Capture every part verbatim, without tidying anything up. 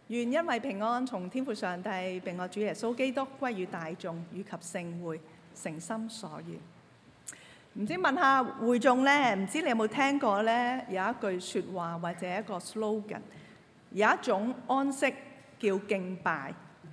願因為平安從天父上帝並我主耶穌基督歸於大眾以及聖會，誠心所願。唔知問下會眾呢？唔知你有冇聽過呢？有一句説話或者一個 slogan， 有一種安息叫敬拜，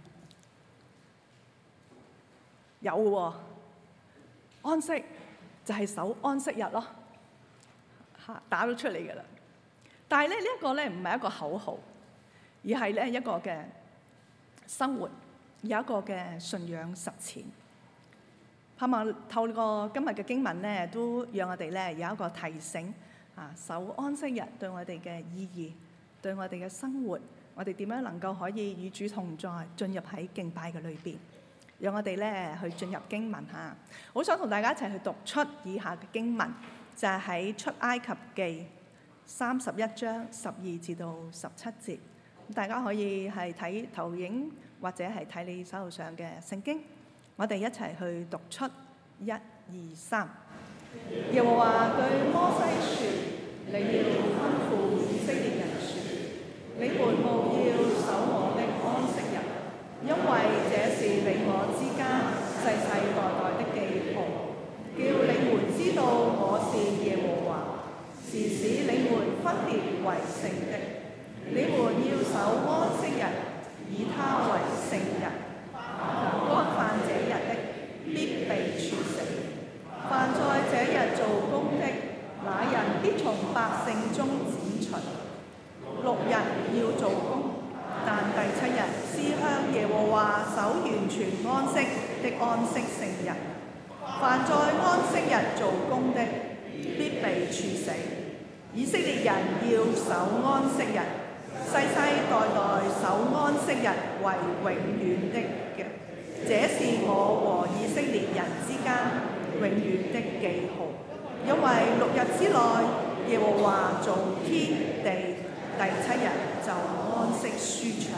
有喎。安息就係守安息日咯，嚇打咗出嚟㗎啦。但係咧呢一個咧唔係一個口號，而係咧一個嘅生活，有一個嘅信仰實踐。盼望透過今日嘅經文咧，都讓我哋咧有一個提醒啊，守安息日對我哋嘅意義，對我哋嘅生活，我哋點樣能夠可以與主同在，進入喺敬拜嘅裏邊。讓我哋咧去進入經文嚇，好想同大家一齊去讀出以下嘅經文，就係喺出埃及記三十一章十二至到十七節。大家可以係睇投影或者係睇你手頭上嘅聖經。我哋一齊去讀出一二三。耶和華對摩西説：你要吩咐以色列人説，你們務要守我的安息日，因為這是你我之間世世代代的記號，叫你們知道我是耶和華，是使你們分別為聖的。你們要守安息日，以它為聖日。干犯這日的，必被處死。凡在這日做工的，那人必從百姓中剪除。六日要做工，但第七日是向耶和華守完全安息的安息聖日。凡在安息日做工的，必被處死。以色列人要守安息日，世世代代守安息日為永遠的嘅。這是我和以色列人之間永遠的記號，因為六日之內耶和華造天地，第七日就安息舒暢。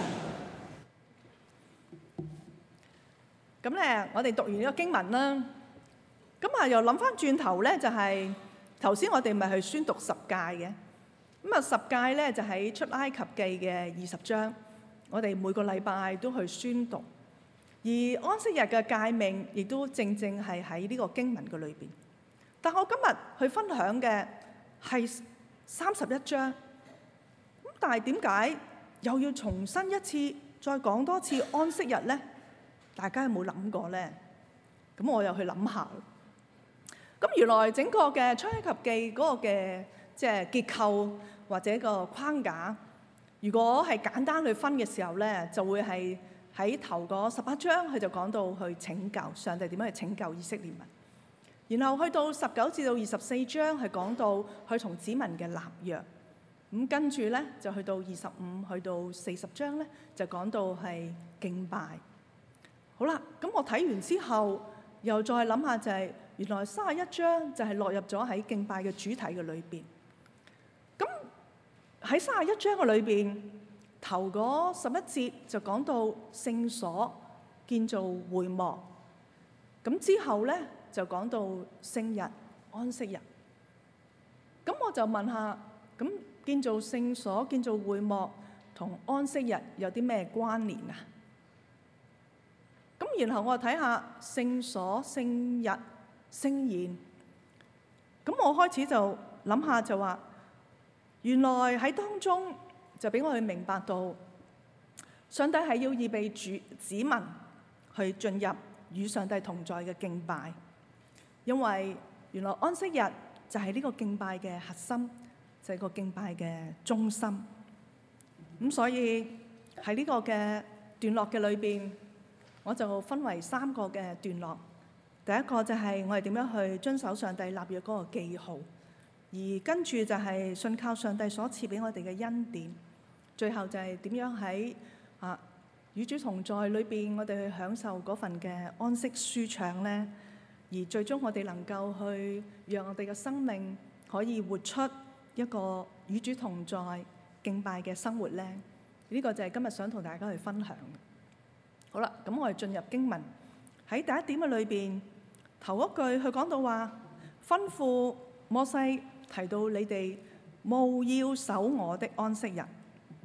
咁咧，我哋讀完呢個經文啦，咁啊又諗翻轉頭咧，就係頭先我哋咪去宣讀十誡嘅，咁啊十誡咧就喺出埃及記嘅二十章，我哋每個禮拜都去宣讀。而安息日嘅誡命亦都正正係喺呢個經文嘅裏邊。但我今日去分享嘅係三十一章，咁但係點解又要重新一次再講多次安息日呢？大家有冇諗過呢？咁我又去諗下。咁原來整個嘅出埃及記嗰個嘅即係結構或者個框架，如果係簡單去分嘅時候咧，就會係喺頭嗰十八章，佢就講到去拯救上帝點樣去拯救以色列民。然後去到十九至到二十四章，係講到佢同子民嘅立約。咁跟住咧就去到二十五去到四十章咧，就講到係敬拜。好啦，咁我睇完之後，又再諗下就係、是、原來三十一章就係落入咗喺敬拜嘅主題嘅裏邊。咁喺三十一章嘅裏邊，頭嗰十一節就講到聖所建造會幕，咁之後咧就講到聖日安息日。咁我就問下，咁建造聖所、建造會幕同安息日有啲咩關聯啊？咁然後我睇下聖所、聖日、聖言。咁我開始就諗下就話，原來喺當中就俾我哋明白到，上帝係要預備主子民去進入與上帝同在嘅敬拜，因為原來安息日就係呢個敬拜嘅核心，就係個敬拜嘅中心。咁所以喺呢個嘅段落嘅裏邊，我就分為三個嘅段落。第一個就係我哋點樣去遵守上帝立約嗰個記號，而跟住就係信靠上帝所賜俾我哋嘅恩典。最後就係點樣喺啊與主同在裏邊，我哋去享受嗰份嘅安息舒暢呢？而最終我哋能夠去讓我哋嘅生命可以活出一個與主同在敬拜嘅生活呢？呢個就係今日想同大家去分享。好啦，咁我哋進入經文，喺第一點嘅裏邊，頭一句佢講到話，吩咐摩西提到你哋務要守我的安息日。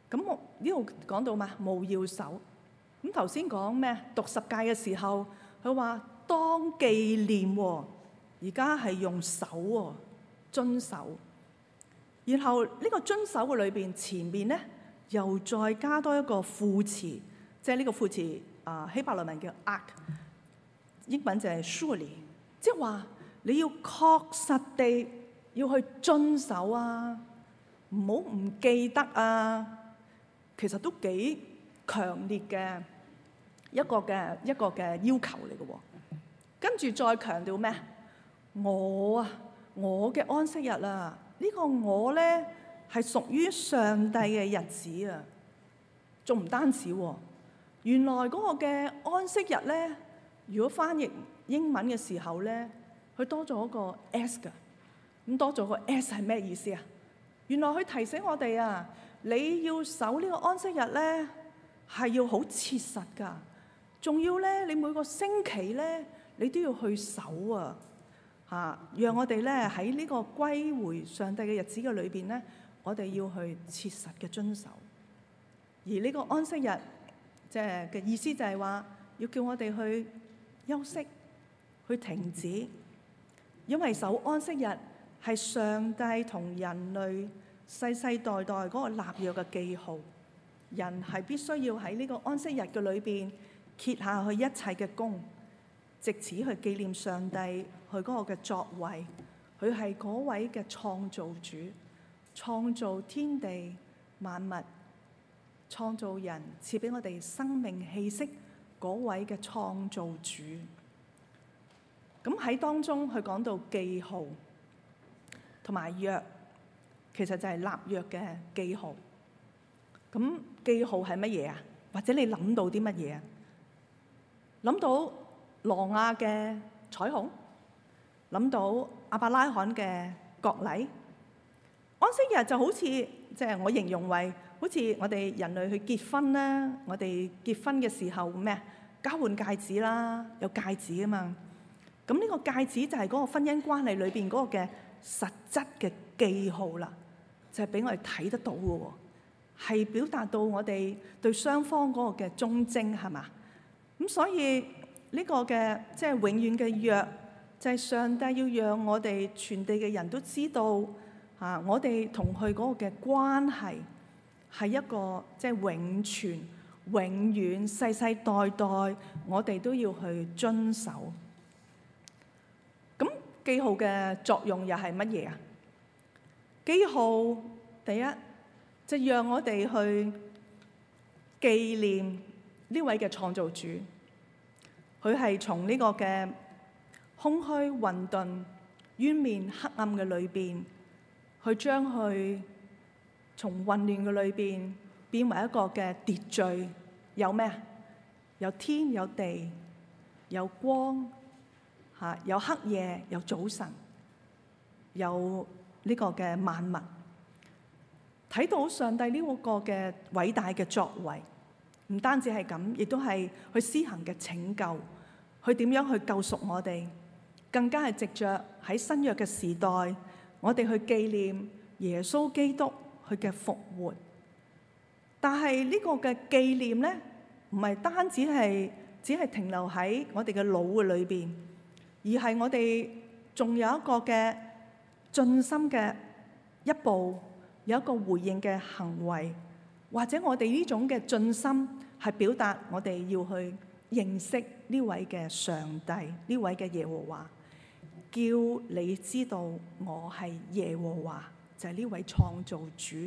咁我呢度講到嘛，務要守。咁頭先講咩？讀十誡嘅時候，佢話當紀念喎，而家係用守喎，遵守。然後呢個遵守嘅裏邊，前面咧又再加多一個副詞，即係呢個副詞啊，希伯來文叫 ark， 英文就係 surely， 即係話你要確實地要去遵守啊，唔好唔記得啊。其實都幾強烈嘅一個嘅一個嘅要求嚟嘅喎。跟住再強調咩？我啊，我嘅安息日啊。呢個我咧係屬於上帝嘅日子啊，仲唔單止喎？原來嗰個嘅安息日咧，如果翻譯英文嘅時候咧，佢多咗個 s 㗎。咁多咗個 s 係咩意思啊？原來佢提醒我哋啊，你要守呢個安息日咧，係要好切實㗎。仲要咧，你每個星期咧，你都要去守啊。嚇！讓我哋咧喺呢個歸回上帝嘅日子嘅裏邊咧，我哋要去切實嘅遵守。而呢個安息日，即係嘅意思就係話，要叫我哋去休息、去停止，因為守安息日係上帝同人類世世代代嗰個立約嘅記號。人係必須要喺呢個安息日嘅裏邊歇下去一切嘅工，藉此去紀念上帝佢嗰個嘅作為。佢係嗰位嘅創造主，創造天地萬物，創造人，賜俾我哋生命氣息嗰位嘅創造主。咁喺當中佢講到記號同埋約，其實就係立約嘅記號。咁記號係乜嘢啊？或者你諗到啲乜嘢啊？諗到挪亞嘅彩虹，諗到亞伯拉罕嘅割禮。安息日就好似即係我形容為好似我哋人類去結婚啦，我哋結婚嘅時候咩啊？交換戒指啦，有戒指啊嘛。咁呢個戒指就係嗰個婚姻關係裏邊嗰個嘅實質嘅記號啦，就係俾我哋睇得到嘅喎，係表達到我哋對雙方嗰個嘅忠貞係嘛？咁所以呢個嘅即係永遠嘅約，就係上帝要讓我哋全地嘅人都知道啊，我哋同佢嗰個嘅關係係一個即係永存、永遠、世世代代，我哋都要去遵守。咁記號嘅作用又係乜嘢啊？記號第一就讓我哋去紀念呢位嘅創造主，佢係從呢個嘅空虛混沌、淵面黑暗嘅裏邊，去將佢從混亂嘅裏邊變為一個嘅秩序。有咩啊？有天有地，有光嚇，有黑夜，有早晨，有呢個嘅萬物。睇到上帝呢個嘅偉大嘅作為，唔單止係咁，亦都係去施行嘅拯救，佢點樣去救贖我哋，更加係藉着喺新約嘅時代，我哋去紀念耶穌基督佢嘅復活。但係呢個嘅紀念咧，唔係單止係只係停留喺我哋嘅腦嘅裏邊，而係我哋仲有一個嘅盡心嘅一步，有一個回應嘅行為，或者我哋呢種嘅盡心係表達我哋要去認識呢位嘅上帝，呢位嘅耶和華，叫你知道我係耶和華，就係呢位創造主。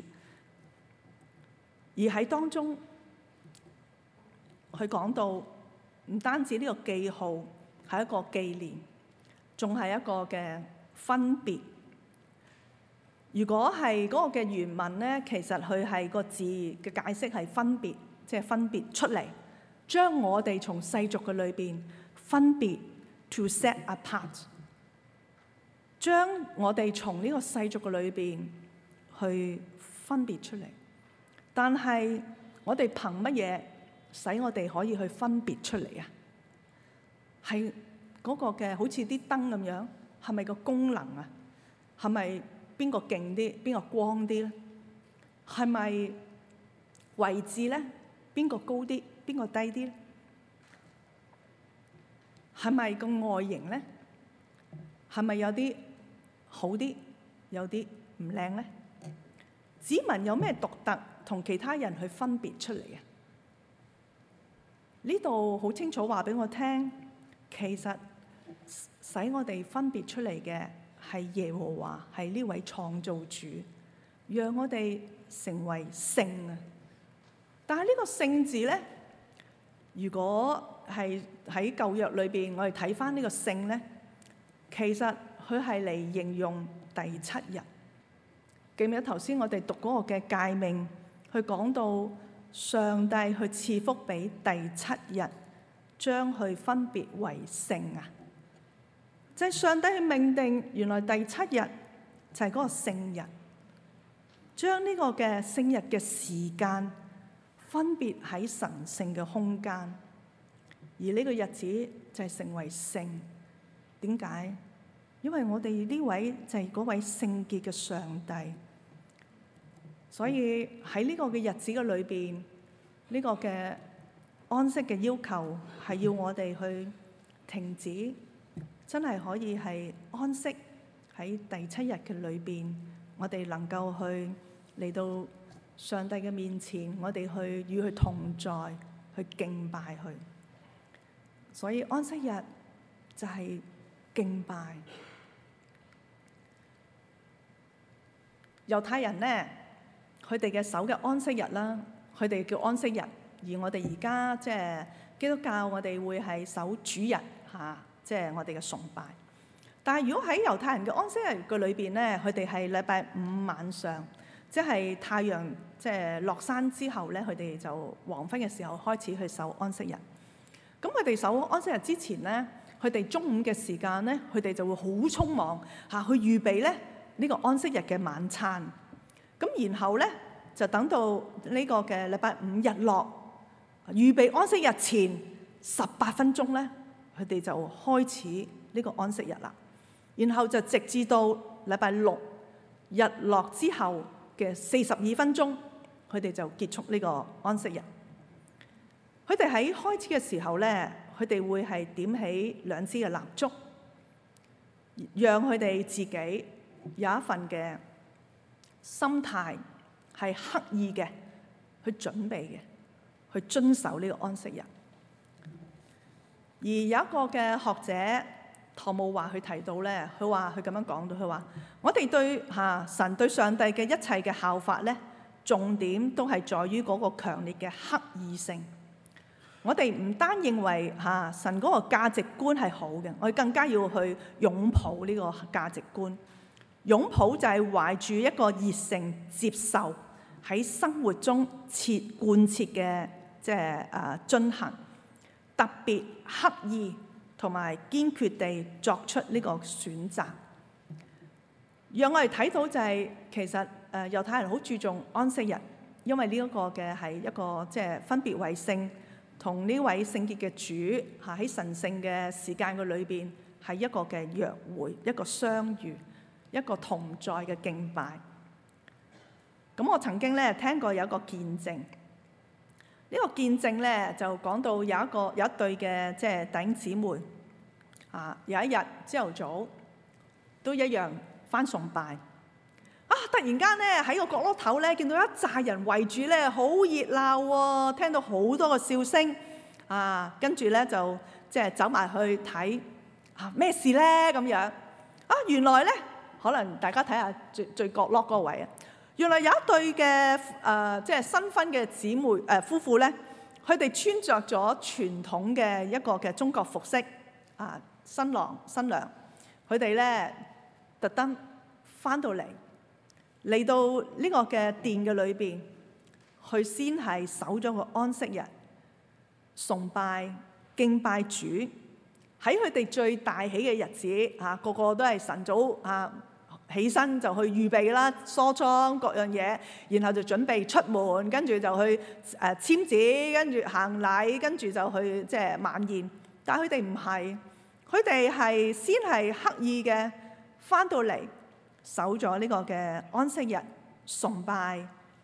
而喺當中，佢講到唔單止呢個記號係一個紀念，仲係一個嘅分別。如果係嗰個嘅原文咧，其實佢係個字嘅解釋係分別，即係分別出嚟，將我哋從世俗嘅裏邊分別 to set apart， 將我哋從呢個世俗嘅裏邊去分別出嚟。但係我哋憑乜嘢使我哋可以去分別出嚟啊？係嗰個嘅好似啲燈咁樣，係咪個功能啊？係咪邊個勁啲，邊個光啲咧？係咪位置咧，邊個高啲，邊個低啲咧？係咪個外形咧？係咪有啲好啲，有啲唔靚咧？指紋有咩獨特，同其他人去分別出嚟嘅？呢度好清楚話俾我聽，其實使我哋分別出嚟嘅係耶和華，係呢位創造主，讓我哋成為聖啊！但係呢個聖字咧，如果係喺舊約裏邊，我哋睇翻呢個聖咧，其實佢係嚟形容第七日。記唔記得頭先我哋讀嗰個嘅誡命，去講到上帝去賜福俾第七日，將佢分別為聖啊！就係上帝去命定，原來第七日就係嗰個聖日，將呢個嘅聖日嘅時間分別喺神聖嘅空間，而呢個日子就係成為聖。點解？因為我哋呢位就係嗰位聖潔嘅上帝，所以喺呢個嘅日子嘅裏邊，呢個嘅安息嘅要求係要我哋去停止，真係可以係安息喺第七日嘅裏邊，我哋能夠去嚟到上帝嘅面前，我哋去與佢同在，去敬拜佢。所以安息日就係敬拜。猶太人咧，佢哋嘅守嘅安息日啦，佢哋叫安息日，而我哋而家即係基督教，我哋會係守主日嚇，即係我哋嘅崇拜。但係如果喺猶太人嘅安息日嘅裏邊咧，佢哋係禮拜五晚上，即係太陽即係落山之後咧，佢哋就黃昏嘅時候開始去守安息日。咁佢哋守安息日之前咧，佢哋中午嘅時間咧，佢哋就會好匆忙嚇去預備咧呢個安息日嘅晚餐。咁然後咧就等到呢個嘅禮拜五日落，預備安息日前十八分鐘咧，佢哋就開始呢個安息日啦。然後就直至到禮拜六日落之後嘅四十二分鐘，佢哋就結束呢個安息日。佢哋喺開始嘅時候咧，佢哋會係點起兩支嘅蠟燭，讓佢哋自己有一份嘅心態係刻意嘅去準備嘅，去遵守呢個安息日。而有一個嘅學者唐慕華佢提到咧，佢話佢咁樣講到，佢話我哋對嚇、啊、神對上帝嘅一切嘅效法咧，重點都係在於嗰個強烈嘅刻意性。我哋唔單認為嚇、啊、神嗰個價值觀係好嘅，我哋更加要去擁抱呢個價值觀。擁抱就係懷住一個熱誠接受喺生活中切貫徹嘅即係誒遵行，特別刻意同埋堅決地作出呢個選擇，讓我哋睇到就係、是、其實誒猶太人好注重安息日，因為呢一個嘅係一個即係分別為聖，同呢位聖潔嘅主嚇喺神聖嘅時間嘅裏邊係一個嘅約會，一個相遇，一個同在嘅敬拜。咁我曾經咧聽過有一個見證，呢、這個見證咧就講到有一個有一對嘅即係弟兄姊妹啊，有一日朝頭早都一樣返崇拜啊，突然間咧喺個角落頭咧見到一紮人圍住咧，好熱鬧喎，聽到好多個笑聲啊，跟住咧就即係走埋去睇啊咩事咧咁樣啊，原來咧可能大家睇下最最角落嗰個位啊。原來有一對嘅誒、呃，即係新婚嘅姊妹誒、呃、夫婦咧，佢哋穿着咗傳統嘅一個嘅中國服飾啊，新郎新娘，佢哋咧特登翻到嚟嚟到呢個嘅殿嘅裏邊，佢先係守咗個安息日，崇拜敬拜主，喺佢哋最大喜嘅日子啊，個個都係晨早啊。起身就去預備啦，梳妝各樣嘢，然後就準備出門，跟住就去誒、呃、簽字，跟住行禮，跟住就去即係晚宴。但係佢哋唔係，佢哋係先係刻意嘅返到嚟守咗呢個嘅安息日，崇拜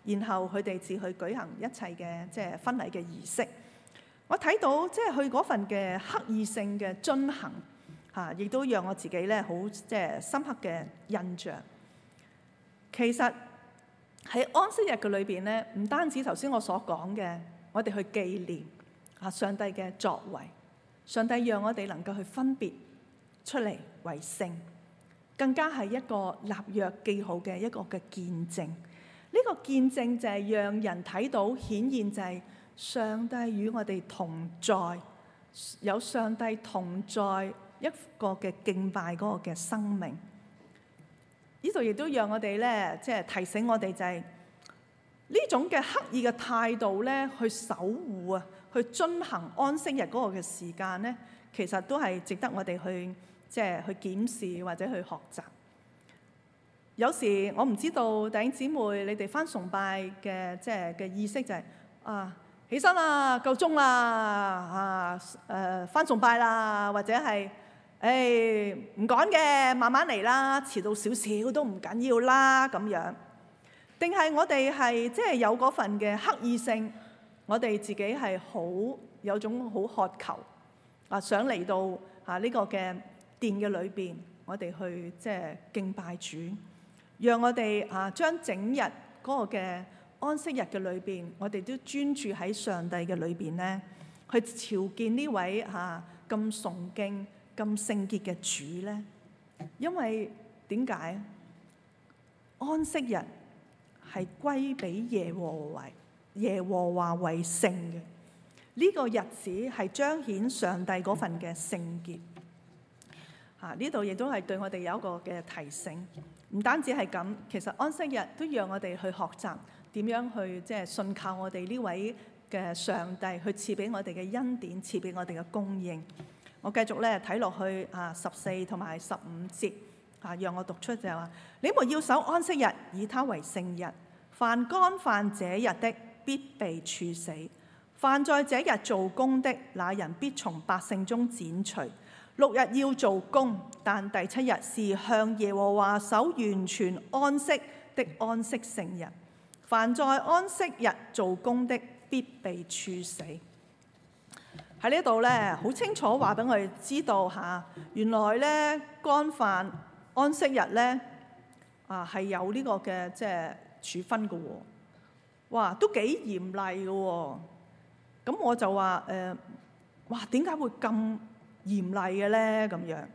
然後佢哋至去舉行一切嘅即係婚禮嘅儀式。我睇到即係佢嗰份嘅刻意性嘅遵行嚇，亦都讓我自己咧好即係深刻嘅印象。其實喺安息日嘅裏邊咧，唔單止頭先我所講嘅，我哋去紀念啊上帝嘅作為，上帝讓我哋能夠去分別出嚟為聖，更加係一個立約記號嘅一個嘅見證。呢個見證就係讓人睇到顯現就係上帝與我哋同在，有上帝同在一個嘅敬拜嗰個嘅生命。呢度亦都讓我哋咧，即係提醒我哋就係呢種嘅刻意嘅態度咧，去守護啊，去遵行安息日嗰個嘅時間咧，其實都係值得我哋去即係去檢視或者去學習。有時我唔知道弟兄姊妹你哋返崇拜嘅即係嘅意識就係啊起身啦，夠鐘啦，啊誒返崇拜啦，或者係誒唔趕嘅，慢慢嚟啦，遲到少少都唔緊要啦咁樣。定係我哋係即係有嗰份嘅刻意性，我哋自己係好有種好渴求啊，想嚟到啊呢個嘅殿嘅裏邊，我哋去即係敬拜主，讓我哋啊將整日嗰個嘅安息日嘅裏邊，我哋都專注喺上帝嘅裏邊咧，去朝見呢位嚇咁崇敬、咁聖潔嘅主咧。因為點解安息日係歸俾耶和華為耶和華為聖嘅？呢個日子係彰顯上帝嗰份嘅聖潔。嚇，呢度亦都係對我哋有一個嘅提醒。唔單止係咁，其實安息日都讓我哋去學習點樣去即係信靠我哋呢位嘅上帝，去賜俾我哋嘅恩典，賜俾我哋嘅供應。我繼續咧睇落去啊，十四同埋十五節啊，讓我讀出就係話：你們要守安息日，以它為聖日。凡干犯這日的，必被處死；凡在這日做工的，那人必從百姓中剪除。六日要做工，但第七日是向耶和華守完全安息的安息聖日。凡在安息日做工的，必被處死。喺呢度咧，好清楚話俾我哋知道嚇，原來咧干犯安息日咧啊係有呢個嘅即係處分嘅喎。哇，都幾嚴厲嘅喎。咁我就話誒，哇點解會咁嚴厲嘅咧？咁樣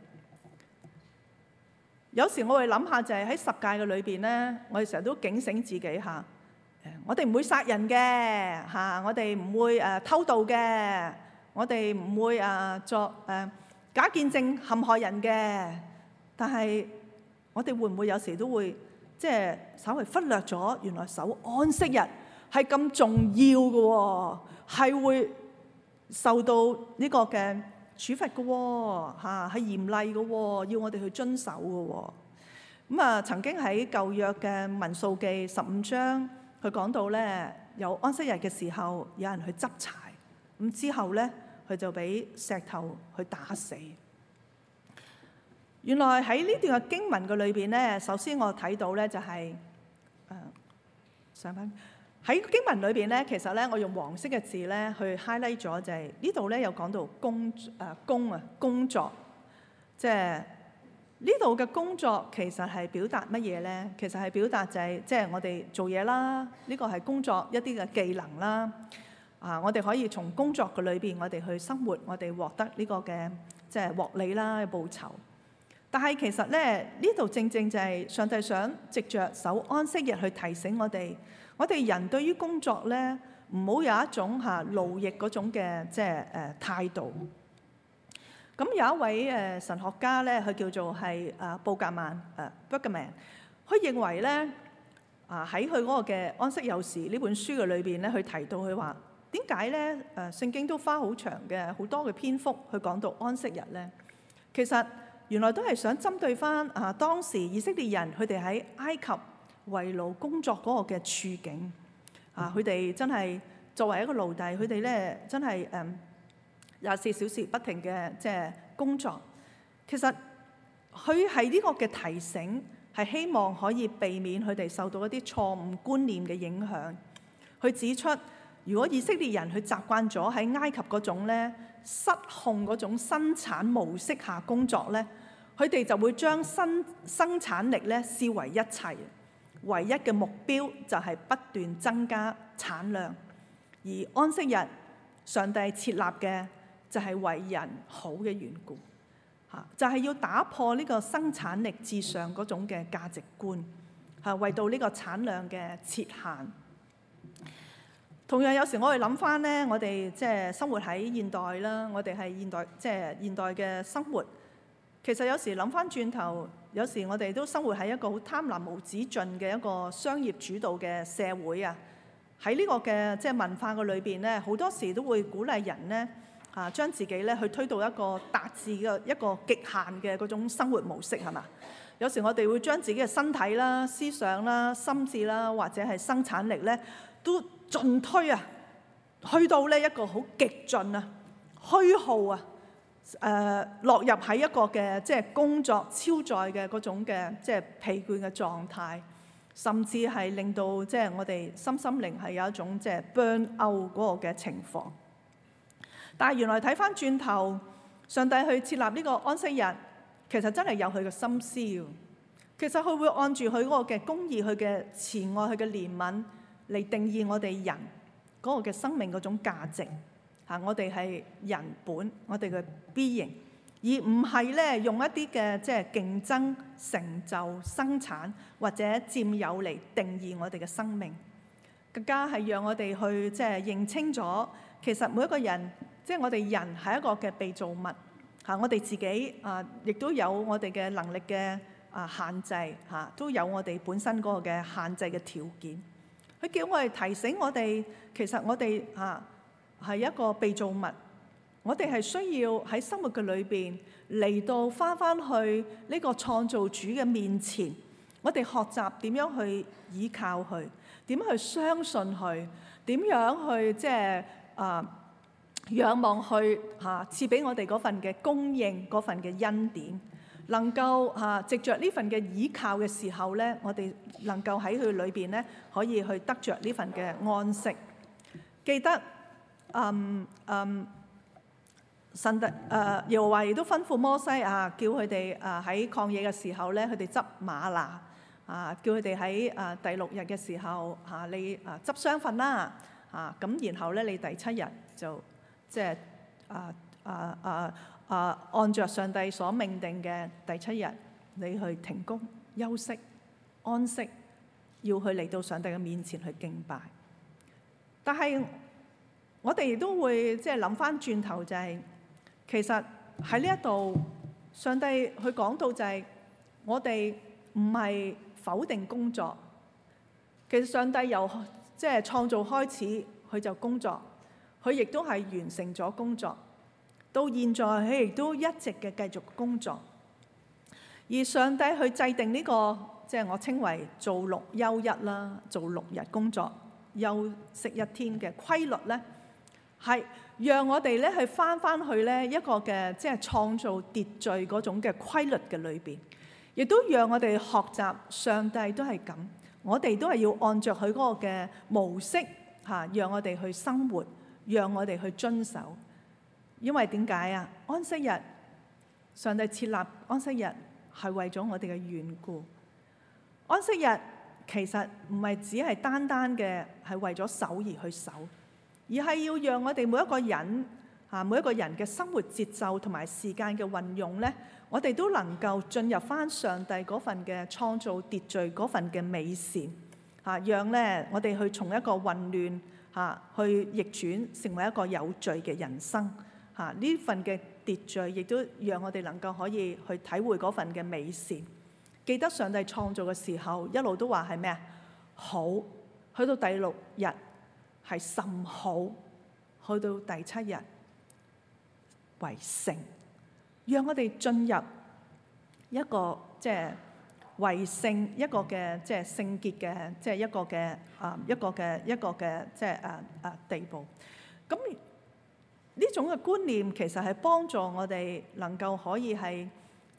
有時我會諗下，就係喺十誡嘅裏邊咧，我哋成日都警醒自己嚇。誒，我哋唔會殺人嘅嚇，我哋唔會誒偷盜嘅，我哋唔會誒作誒假見證陷害人嘅。但係我哋會唔會有時都會即係稍微忽略咗，原來守安息日係咁重要嘅喎，係會受到呢個嘅處罰嘅喎，嚇係嚴厲嘅喎，要我哋去遵守嘅喎。咁啊，曾經喺舊約嘅民數記十五章，佢講到咧，有安息日嘅時候，有人去執柴，咁之後咧，佢就俾石頭去打死。原來喺呢段嘅經文嘅裏邊咧，首先我睇到咧就係誒上翻喺經文裏邊咧，其實咧我用黃色嘅字咧去 highlight 咗，就係呢度咧有講到工誒工啊工作，即係呢度嘅工作其實係表達乜嘢咧？其實係表達就係即係我哋做嘢啦，呢個係工作一啲嘅技能啦。啊，我哋可以從工作嘅裏邊，我哋去生活，我哋獲得呢個嘅即係獲利啦、報酬。但係其實咧，呢度正正就係上帝想藉着守安息日去提醒我哋，我哋人對於工作咧，唔好有一種嚇勞役嗰種嘅即係誒態度。咁有一位誒神學家咧，佢叫做係誒布格曼誒 Brueggemann，佢認為咧啊喺佢嗰個嘅安息有時呢本書嘅裏邊咧，佢提到佢話點解咧誒聖經都花好長嘅好多嘅篇幅去講到安息日咧？其實原來都係想針對翻啊當時以色列人佢哋喺埃及為奴工作嗰個嘅處境啊，佢哋真係作為一個奴隸，佢哋咧真係誒廿四小時不停嘅即係工作。其實佢係呢個嘅提醒，係係希望可以避免佢哋受到一啲錯誤觀念嘅影響。佢指出，如果以色列人佢習慣咗喺埃及嗰種咧失控嗰種生產模式下工作咧，佢哋就會將生生產力咧視為一切，唯一嘅目標就係不斷增加產量。而安息日，上帝設立嘅就係為人好嘅緣故，嚇就係要打破呢個生產力至上嗰種嘅價值觀，嚇為到呢個產量嘅設限。同樣有時我哋諗翻咧，我哋即係生活喺現代啦，我哋係現代即係現代嘅生活。其實有時諗翻轉頭，有時我哋都生活喺一個好貪婪無止盡嘅一個商業主導嘅社會啊。喺呢個嘅即係文化嘅裏邊咧，好多時都會鼓勵人咧啊，將自己咧去推到一個達至嘅一個極限嘅嗰種生活模式，係嘛？有時我哋會將自己嘅身體啦、思想啦、心智啦，或者係生產力咧，都盡推啊，去到呢一個好極盡啊、虛耗啊，誒、呃、落入喺一個嘅即係工作超載嘅嗰種嘅即係疲倦嘅狀態。甚至係令到即係我哋心心靈係有一種即係 burn out 嗰個嘅情況。但係原來睇翻轉頭，上帝去設立呢個安息日，其實真係有佢嘅心思嘅。其實佢會按住佢嗰個嘅公義、佢嘅慈愛、佢嘅憐憫嚟定義我哋人嗰個嘅生命嗰種價值。嚇，我哋係人本，我哋嘅 being。而唔係咧用一啲嘅即係競爭、成就、生產或者佔有嚟定義我哋嘅生命，更加係讓我哋去即係認清咗，其實每一個人即係我哋人係一個嘅被造物嚇，我哋自己啊亦都有我哋嘅能力嘅啊限制嚇，都有我哋本身嗰個嘅限制嘅條件。佢叫我哋提醒我哋，其實我哋啊係一個被造物。我哋係需要喺生活嘅裏邊嚟到翻翻去呢個創造主嘅面前，我哋學習點樣去倚靠佢，點樣去相信佢，點樣去即係啊仰望去嚇賜俾我哋嗰份嘅供應，嗰份嘅恩典，能夠嚇藉着呢份嘅倚靠嘅時候咧，我哋能夠喺佢裏邊咧可以去得着呢份嘅安息。記得嗯嗯。神的誒耶和華亦都吩咐摩西啊，叫佢哋誒喺曠野嘅時候咧，佢哋執嗎哪啊，叫佢哋喺誒第六日嘅時候嚇、啊、你誒執雙份啦啊，咁然後咧你第七日就即係啊啊啊啊按着上帝所命定嘅第七日，你去停工休息安息，要去嚟到上帝嘅面前去敬拜。但係我哋亦都會即係諗翻轉頭就係、是。其實喺呢一度，上帝佢講到就係我哋唔係否定工作。其實上帝由即係創造開始，佢就工作，佢亦都係完成咗工作。到現在佢亦都一直嘅繼續工作。而上帝去制定呢個即係我稱為做六休一啦，做六日工作休息一天嘅規律咧，係讓我哋咧去返返去咧一個嘅即係創造秩序嗰種嘅規律嘅裏邊，亦都讓我哋學習上帝都係咁，我哋都係要按着佢嗰個嘅模式嚇，讓我哋去生活，讓我哋去遵守。因為點解啊？安息日，上帝設立安息日係為咗我哋嘅緣故。安息日其實唔係只係單單嘅係為咗守而去守。而係要讓我哋每一個人啊，每一個人嘅生活節奏同埋時間嘅運用咧，我哋都能夠進入翻上帝嗰份嘅創造秩序嗰份嘅美善啊，讓咧我哋去從一個混亂嚇去逆轉成為一個有序嘅人生嚇。呢份嘅秩序亦都讓我哋能夠可以去體會嗰份嘅美善。記得上帝創造嘅時候，一路都話係咩啊？好，去到第六日。係甚好，去到第七日為聖，讓我哋進入一個即係為聖一個嘅即係聖潔嘅即係一個嘅啊一個嘅一個嘅即係啊啊地步。咁呢種嘅觀念其實係幫助我哋能夠可以係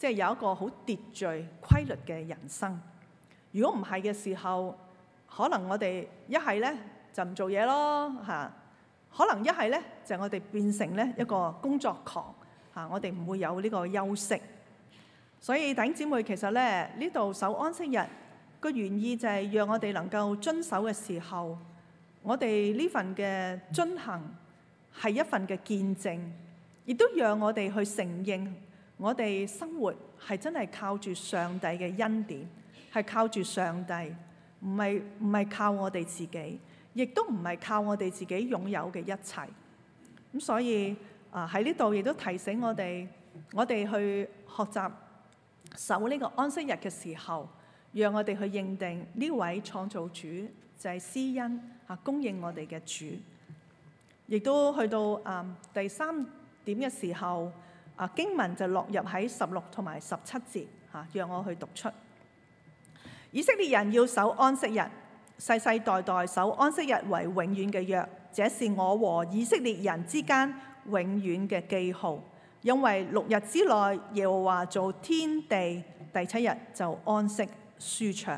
即係有一個好秩序、規律嘅人生。如果唔係嘅時候，可能我哋一係咧就唔做嘢咯嚇，可能一係咧就我哋變成咧一個工作狂嚇，我哋唔會有呢個休息。所以弟兄姊妹，其實咧呢度守安息日個原意就係讓我哋能夠遵守嘅時候，我哋呢份嘅遵行係一份嘅見證，亦都讓我哋去承認我哋生活係真係靠住上帝嘅恩典，係靠住上帝，唔係唔係靠我哋自己，亦都唔係靠我哋自己擁有嘅一切。咁所以啊喺呢度亦都提醒我哋，我哋去學習守呢個安息日嘅時候，讓我哋去認定呢位創造主就係施恩啊供應我哋嘅主。亦都去到啊、嗯、第三點嘅時候，啊經文就落入喺十六同埋十七節嚇，讓我去讀出。以色列人要守安息日，世世代代守安息日為永遠嘅約，這是我和以色列人之間永遠嘅記號。因為六日之內耶和華造天地，第七日就安息舒暢。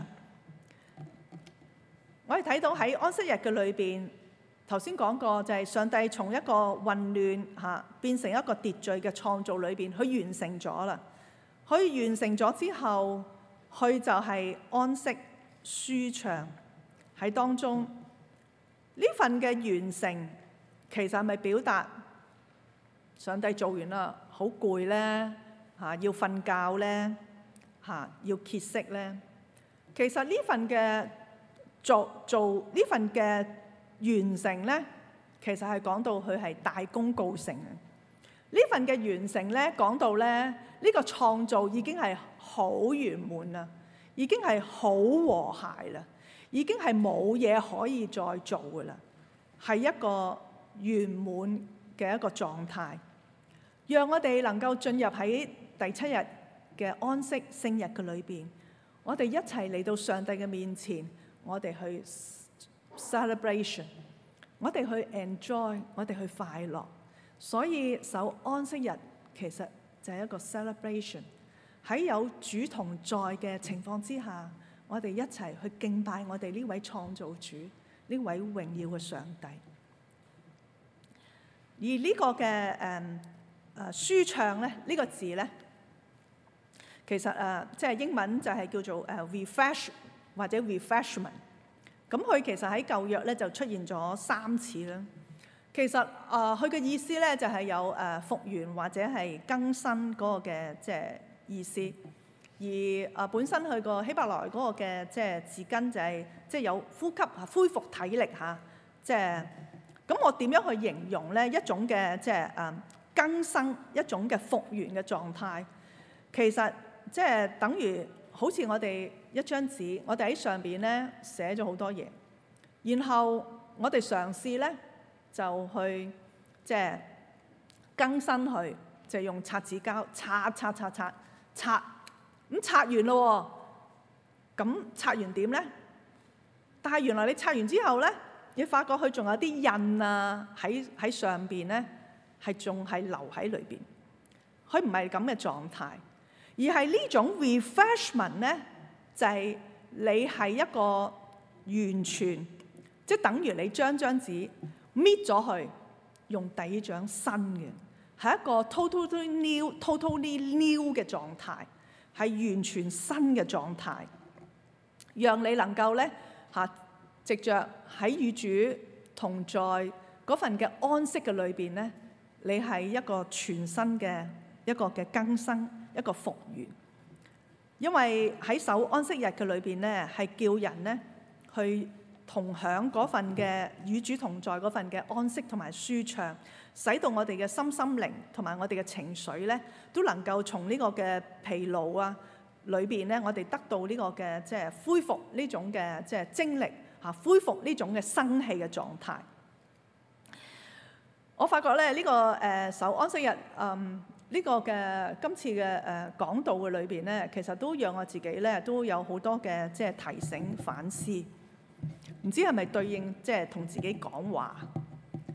我哋睇到喺安息日嘅裏邊，頭先講過就係上帝從一個混亂嚇變成一個秩序嘅創造裏邊，佢完成咗啦。佢完成咗之後，佢就係安息舒暢喺當中。呢份嘅完成其實係咪表達上帝做完啦，好攰咧嚇，要瞓覺咧嚇，要歇息咧？其實呢份嘅做做呢份嘅完成咧，其實係講到佢係大功告成嘅。呢份嘅完成咧，講到咧呢個創造已經係好圓滿啦，已經係好和諧啦，已經係冇嘢可以再做㗎啦，係一個圓滿嘅一個狀態，讓我哋能夠進入喺第七日嘅安息聖日嘅裏邊，我哋一齊嚟到上帝嘅面前，我哋去 celebration， 我哋去 enjoy， 我哋去快樂。所以守安息日其實就係一個 celebration， 喺有主同在嘅情況之下，我哋一齊去敬拜我哋呢位創造主，呢位榮耀嘅上帝。而呢個嘅誒誒舒暢咧，呢、這個字咧，其實誒、呃、即係英文就係叫做誒 refresh 或者 refreshment。咁佢其實喺舊約咧就出現咗三次啦。其實誒佢嘅意思咧就係、是、有誒、呃、復原或者係更新嗰個嘅即係意思。而誒、呃、本身佢個希伯來嗰個嘅即係字根就係即係有呼吸啊、恢復體力嚇，即係。咁我點樣去形容咧一種嘅即係誒更新，一種嘅復原嘅狀態？其實即係等於好似我哋一張紙，我哋喺上邊咧寫咗好多嘢，然後我哋嘗試咧就去即係更新佢，就用擦紙膠擦擦擦擦擦，咁擦完咯喎，咁擦完點咧？但係原來你擦完之後咧，你發覺佢仲有啲印啊喺喺上邊咧，係仲係留喺裏邊。佢唔係咁嘅狀態，而係呢種 refreshment 咧，就係你係一個完全，即係等於你將張紙搣咗佢，用第二張新嘅，係一個 totally new、totally new 嘅狀態，係完全新嘅狀態，讓你能夠咧嚇。藉着喺與主同在嗰份嘅安息嘅裏邊咧，你係一個全新嘅一個嘅更新，一個復原。因為喺守安息日嘅裏邊咧，係叫人咧去同享嗰份嘅與主同在嗰份嘅安息同埋舒暢，使到我哋嘅心心靈同埋我哋嘅情緒咧，都能夠從呢個嘅疲勞啊裏邊咧，我哋得到呢個嘅即係恢復呢種嘅即係精力。嚇，恢復呢種嘅生氣嘅狀態。我發覺咧呢、這個誒守、呃、安息日，嗯呢、這個嘅今次嘅誒、呃、講道嘅裏邊咧，其實都讓我自己咧都有好多嘅即係提醒反思。唔知係咪對應即係同自己講話？咁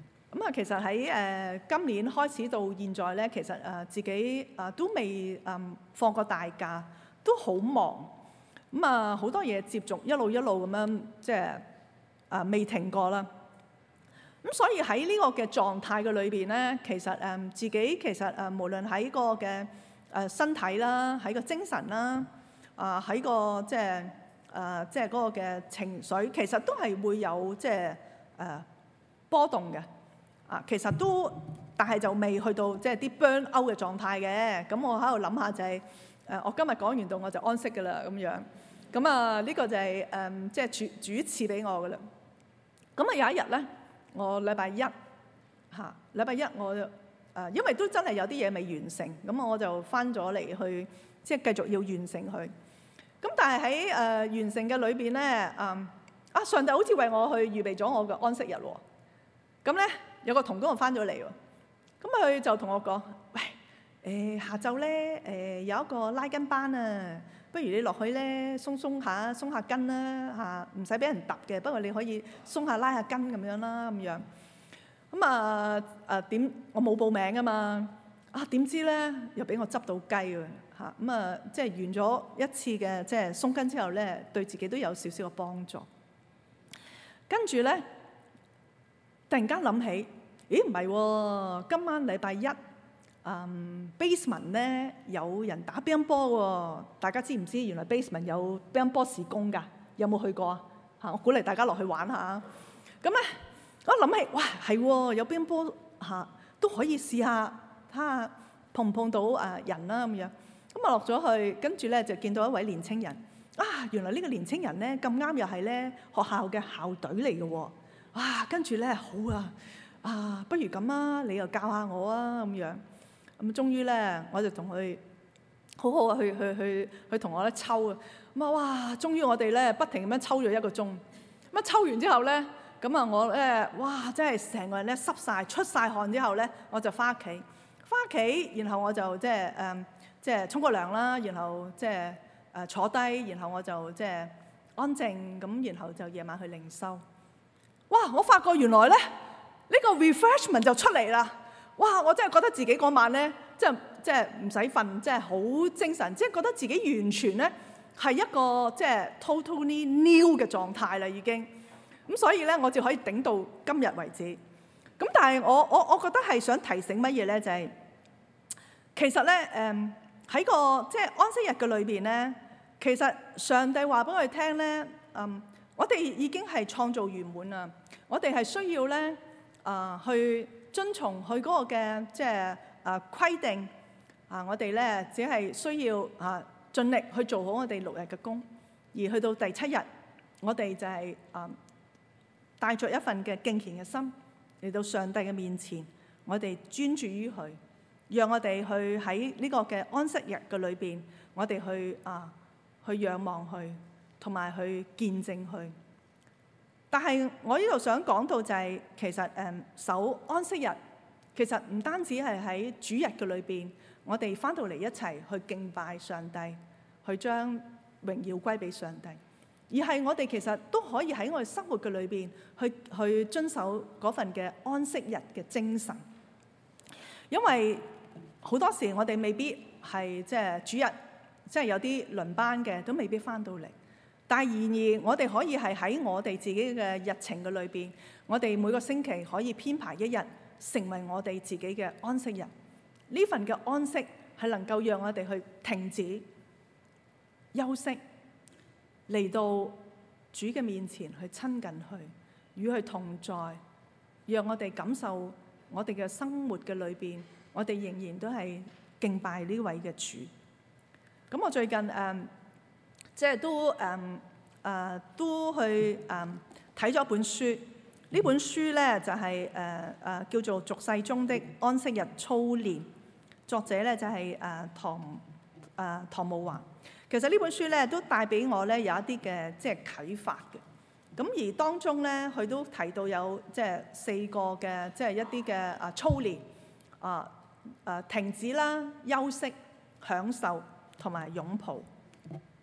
啊，其實喺誒、呃、今年開始到現在咧，其實誒、呃、自己誒、呃、都未誒、呃、放過大假，都好忙。咁啊，好多嘢接續，一路一路咁樣，即係啊未停過啦。咁所以喺呢個嘅狀態嘅裏邊咧，其實誒、呃、自己其實誒、呃、無論喺個嘅誒、呃、身體啦，喺個精神啦，啊、呃、喺個即係誒即係嗰個嘅情緒，其實都係會有即係誒波動嘅。啊，其實都，但係就未去到即係啲 burn out 嘅狀態嘅。咁我喺度諗下就係、是、誒、呃，我今日講完到我就安息㗎啦咁樣。咁啊，呢、這個就係、是、誒、呃，即係主主賜俾我㗎啦。咁啊有一日咧，我禮拜一嚇，禮拜一我誒、呃，因為都真係有啲嘢未完成，咁我就翻咗嚟去，即係繼續要完成佢。咁但係喺誒完成嘅裏邊咧，嗯啊，上帝好似為我去預備咗我嘅安息日喎。咁咧。有個同工就翻咗嚟喎，咁佢就同我講：喂，誒、呃、下晝咧誒有一個拉筋班啊，不如你落去咧鬆鬆下鬆下筋啦嚇，唔使俾人揼嘅，不過你可以鬆下拉下筋咁樣啦咁樣。咁啊誒點？我冇報名啊嘛，啊點知咧又俾我執到雞喎嚇，咁啊即係完咗一次嘅即係鬆筋之後咧，對自己都有少少嘅幫助。跟住咧。突然間諗起，咦唔係喎，今晚禮拜一，嗯 basement 咧有人打乒乓波喎，大家知唔知原來 basement 有乒乓波事工㗎？有冇去過啊？嚇，我鼓勵大家落去玩下。咁咧，我諗起，哇係喎，有乒乓波嚇都可以試下，睇下碰唔碰到啊人啦咁樣。咁啊落咗去，跟住咧就見到一位年青人。啊，原來呢個年青人咧咁啱又係咧學校嘅校隊嚟嘅喎。哇！跟住咧好啊，啊不如咁啊，你又教下我啊咁樣。咁終於咧，我就同佢好好啊，去去去去同我咧抽啊。咁啊哇！終於我哋咧不停咁樣抽咗一個鐘。咁啊抽完之後咧，咁啊我咧哇！真係成個人咧濕晒，出晒汗之後咧，我就翻屋企。翻屋企，然後我就即係誒即係沖個涼啦，然後即係誒坐低，然後我就即係安靜咁，然後就夜晚去靈修。哇！我發覺原來咧呢個 refreshment 就出嚟啦！哇！我真係覺得自己嗰晚咧，即係即係唔使瞓，即係好精神，即係覺得自己完全咧係一個即係 totally new 嘅狀態啦，已經。咁所以咧，我就可以頂到今日為止。咁但係我我我覺得係想提醒乜嘢咧？就係其實咧誒喺個即係安息日嘅裏邊咧，其實上帝話俾我哋聽咧，嗯。我哋已經係創造圓滿啦，我哋係需要咧啊、呃、去遵從佢嗰個嘅即係啊規定啊、呃，我哋咧只係需要啊盡力去做好我哋六日嘅工，而去到第七日，我哋就係、是、啊、呃、帶着一份嘅敬虔嘅心嚟到上帝嘅面前，我哋專注於佢，讓我哋去喺呢個嘅安息日嘅裏邊，我哋去啊、呃、去仰望佢。同埋去見證佢，但係我呢度想講到就係、是、其實誒守安息日，其實唔單止係喺主日嘅裏邊，我哋翻到嚟一齊去敬拜上帝，去將榮耀歸俾上帝，而係我哋其實都可以喺我哋生活嘅裏邊去去遵守嗰份嘅安息日嘅精神，因為好多時我哋未必係即係主日，即係有啲輪班嘅都未必翻到嚟。但係然而，我哋可以係喺我哋自己嘅日程嘅裏邊，我哋每個星期可以編排一日，成為我哋自己嘅安息日。呢份嘅安息係能夠讓我哋去停止、休息，嚟到主嘅面前去親近佢，與佢同在，讓我哋感受我哋嘅生活嘅裏邊，我哋仍然都係敬拜呢位嘅主。咁我最近誒。Uh, 即係都誒誒、嗯呃、都去誒睇咗一本書，呢本書咧就係誒誒叫做《俗世中的安息日操練》，作者咧就係、是、誒、呃、唐誒、呃、唐慕華。其實呢本書咧都帶俾我咧有一啲嘅即係啟發嘅。咁而當中咧佢都提到有即係四個嘅即係一啲嘅誒操練啊誒停止啦、休息、享受同埋擁抱。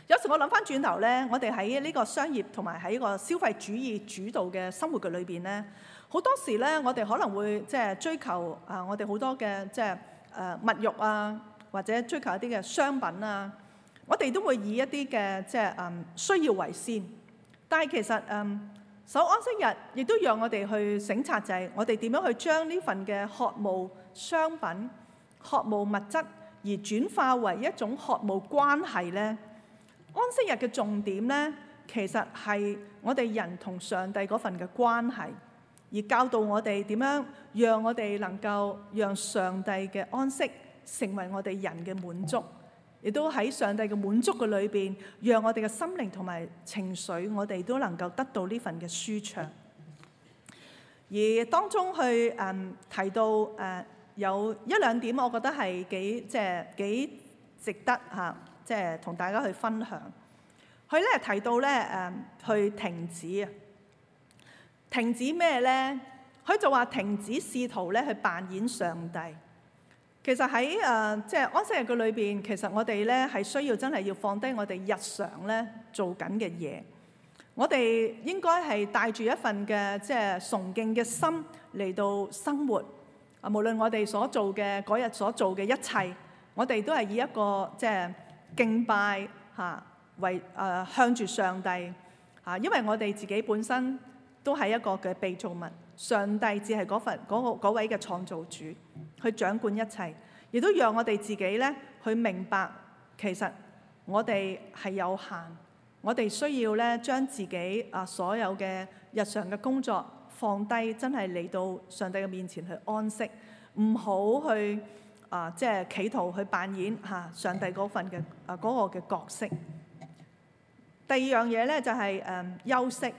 有時我諗翻轉頭咧，我哋喺呢個商業同埋喺個消費主義主導嘅生活嘅裏邊咧，好多時咧，我哋可能會即係追求啊，我哋好多嘅即係誒物欲啊，或者追求一啲嘅商品啊，我哋都會以一啲嘅即係誒需要為先。但係其實誒守安息日亦都讓我哋去省察，就係我哋點樣去將呢份嘅渴慕商品、渴慕物質而轉化為一種渴慕關係咧。安息日嘅重點咧，其實係我哋人同上帝嗰份嘅關係，而教導我哋點樣讓我哋能夠讓上帝嘅安息成為我哋人嘅滿足，亦都喺上帝嘅滿足嘅裏邊，讓我哋嘅心靈同埋情緒，我哋都能夠得到呢份嘅舒暢。而當中去誒、嗯、提到誒、呃、有一兩點，我覺得係幾即係幾值得嚇。啊即係同大家去分享，佢咧提到咧誒去停止啊，停止咩咧？佢就話停止試圖咧去扮演上帝。其實喺誒即係安息日嘅裏邊，其實我哋咧係需要真係要放低我哋日常咧做緊嘅嘢。我哋應該係帶住一份嘅即係崇敬嘅心嚟到生活啊！無論我哋所做嘅嗰日所做嘅一切，我哋都係以一個即係敬拜嚇為誒向住上帝嚇，因為我哋自己本身都係一個嘅被造物，上帝只係嗰份嗰個嗰位嘅創造主，去掌管一切，亦都讓我哋自己咧去明白，其實我哋係有限，我哋需要咧將自己啊所有嘅日常嘅工作放低，真係嚟到上帝嘅面前去安息，唔好去。啊，即係企圖去扮演嚇上帝嗰份嘅啊嗰個嘅角色。第二樣嘢咧就係誒休息。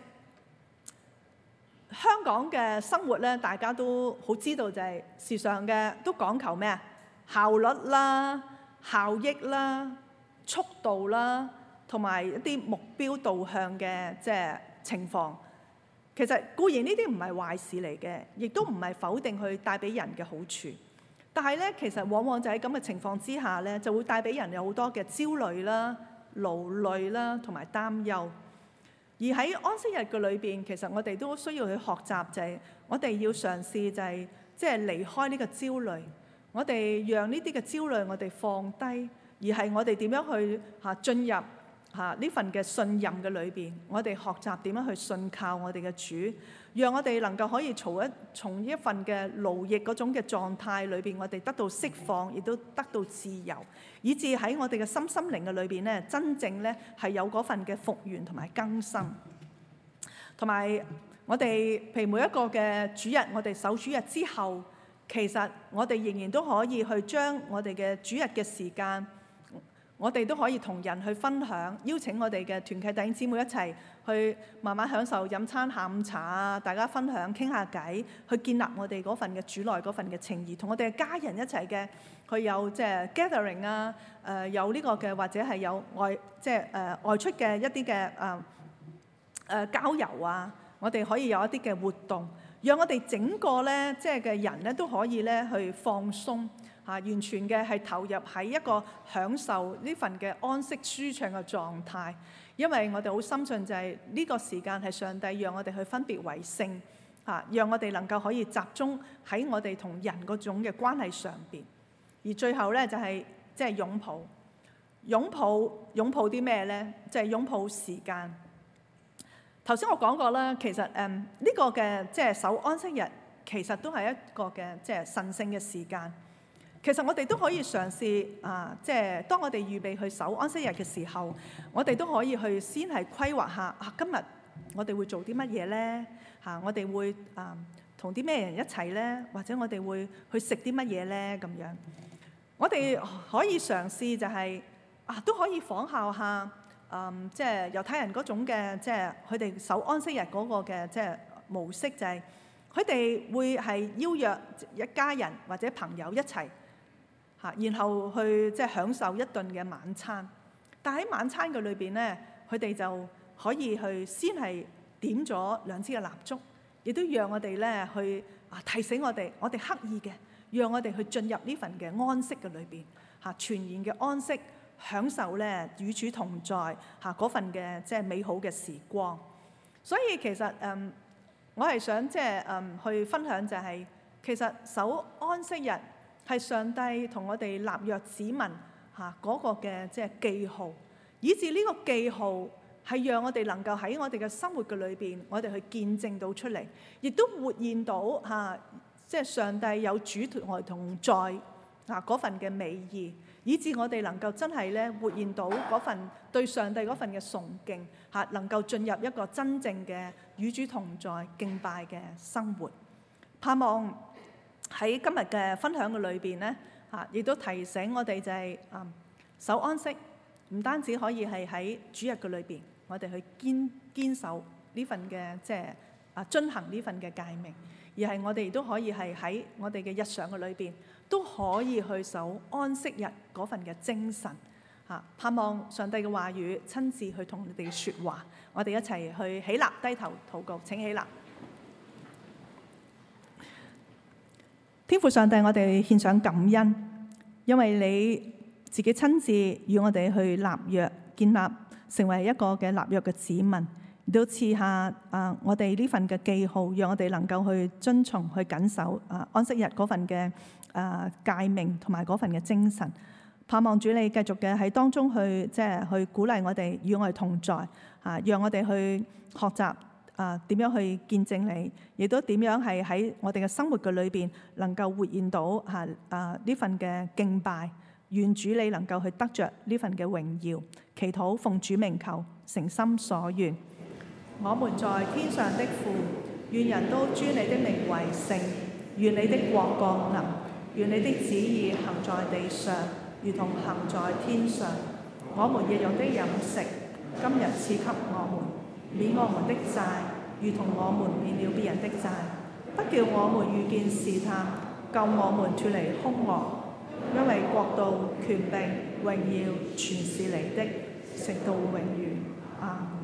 香港嘅生活咧，大家都好知道就係時常嘅都講求咩啊？效率啦、效益啦、速度啦，同埋一啲目標導向嘅即係情況。其實固然呢啲唔係壞事嚟嘅，亦都唔係否定佢帶俾人嘅好處。但係咧，其實往往就喺咁嘅情況之下咧，就會帶俾人有好多嘅焦慮啦、勞累啦，同埋擔憂。而喺安息日嘅裏邊，其實我哋都需要去學習，就係我哋要嘗試就係即係離開呢個焦慮。我哋讓呢啲嘅焦慮我哋放低，而係我哋點樣去嚇進入嚇呢份嘅信任嘅裏邊。我哋學習點樣去信靠我哋嘅主。讓我哋能夠可以從一從一份嘅勞役嗰種嘅狀態裏邊，我哋得到釋放，亦都得到自由，以至喺我哋嘅心心靈嘅裏邊咧，真正咧係有嗰份嘅復原同埋更新。同埋我哋譬如每一個嘅主日，我哋守主日之後，其實我哋仍然都可以去將我哋嘅主日嘅時間，我哋都可以同人去分享，邀請我哋嘅團契弟兄姊妹一齊去慢慢享受飲餐下午茶啊！大家分享傾下偈，去建立我哋嗰份嘅主內嗰份嘅情誼，同我哋嘅家人一齊嘅去有即係 gathering 啊！誒、呃、有呢個嘅或者係有外即係誒外出嘅一啲嘅誒誒郊遊啊！我哋可以有一啲嘅活動，讓我哋整個咧即係嘅人咧都可以咧去放鬆。啊！完全嘅係投入喺一個享受呢份嘅安息舒暢嘅狀態，因為我哋好深信就係呢個時間係上帝讓我哋去分別為聖，啊，讓我哋能夠可以集中喺我哋同人嗰種嘅關係上邊。而最後咧就係即係擁抱，擁抱擁抱啲咩咧？就係擁抱時間。頭先我講過啦，其實誒呢個嘅即係守安息日，其實都係一個嘅即係神聖嘅時間。其實我哋都可以嘗試啊，即係當我哋預備去守安息日嘅時候，我哋都可以去先係規劃下啊，今日我哋會做啲乜嘢咧？嚇，我哋會啊同啲咩人一齊咧？或者我哋會去食啲乜嘢咧？咁樣，我哋可以嘗試就係啊，都可以仿效下嗯，即係猶太人嗰種嘅即係佢哋守安息日嗰個嘅即係模式，就係佢哋會係邀約一家人或者朋友一齊。嚇，然後去即係享受一頓嘅晚餐，但喺晚餐嘅裏邊咧，佢哋就可以去先係點咗兩支嘅蠟燭，亦都讓我哋咧去啊提醒我哋，我哋刻意嘅，讓我哋去進入呢份嘅安息嘅裏邊嚇，全然嘅安息， 享受咧與主同在嚇嗰份嘅即係美好嘅時光。所以其實誒、嗯，我係想即係誒去分享就係、是、其實守安息日係上帝同我哋立約子民嚇嗰個嘅即係記號，以至呢個記號係讓我哋能夠喺我哋嘅生活嘅裏邊，我哋去見證到出嚟，亦都活現到嚇即係上帝有主同我同在啊嗰份嘅美意。以致我哋能夠真係咧活現到嗰份對上帝嗰份嘅崇敬嚇，能夠進入一個真正嘅與主同在敬拜嘅生活。盼望喺今日嘅分享嘅裏邊咧嚇，亦都提醒我哋就係啊守安息，唔單止可以係喺主日嘅裏邊，我哋去堅堅守呢份嘅即係啊遵行呢份嘅誡命，而係我哋亦都可以係喺我哋嘅日常嘅裏邊，都可以去守安息日嗰份嘅精神嚇。盼望上帝嘅話語親自去同你哋説話，我哋一齊去起立低頭禱告。請起立。天父上帝，我哋獻上感恩，因為你自己親自與我哋去立約，建立成為一個嘅立約嘅子民，亦都賜下啊我哋呢份嘅記號，讓我哋能夠去遵從、去謹守啊安息日嗰份嘅誒誡命同埋嗰份嘅精神。盼望主你繼續嘅喺當中去即係去鼓勵我哋，與我哋同在啊，讓我哋去學習啊點樣去見證你，亦都點樣係喺我哋嘅生活嘅裏邊能夠活現到嚇啊呢份嘅敬拜。願主你能夠去得着呢份嘅榮耀。祈禱奉主名求，誠心所願。我們在天上的父，願人都尊你的名為聖。願你的國降臨。願你的旨意行在地上，如同行在天上。我們日用的飲食，今日賜給我們，免我們的債，如同我們免了別人的債。不叫我們遇見試探，救我們脫離兇惡。因為國度、權柄、榮耀，全是你的，直到永遠。阿們。